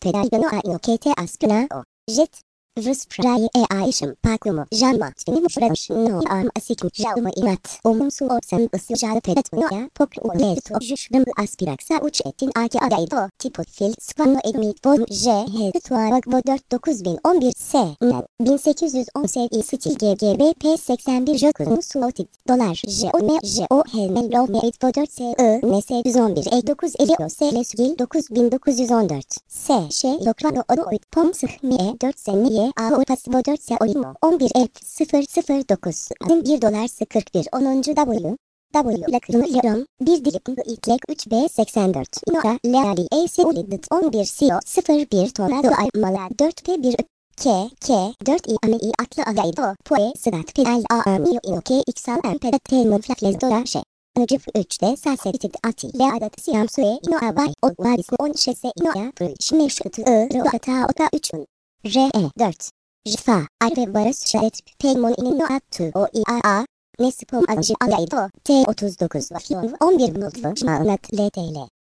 pedal no a no kete aspina o jet Vrspraye aişim pakumu janma çinim şuraş no am asikim javma inat omumsu olsam ısı jada pedat noya pop o leto jüşrüm aspiraksa uç etin aki adaydo tipo fil skvano edmit bom j h tuarag bo 49011 s n 1810 sev stil ggb 81 jokun suotit dolar j o m j o h n lo m 4 s I n s 111 e 950 o s l sgil 9914 s ş lokvano o pom sıh mi e 4 seniye A Pasbo 4 se oymo 11 F009 1 dolar 41 10. W ile kırmızıyorum 1 dilim itlek 3B 84 Nora Leali Ulidit 11 CO 01 Torado Almala 4P1 K 4 I atlı adaydo Poe Sıdat P L A M I O K Xal M P T Muflaflez Doraşe Nıcıf 3'te Selsetit Ati Le Adat Siyam Sue Ino Abay O Varis 10 Şese Inoya Şmeşıtı Rohata Ota 3 R 4 Jifa, Arve Barış Şaret, Peymon inin no attu o IAA, Nesipom Acı Alaydo, T39 Vafyon 11 Bulutlu, Şmaınat LTL.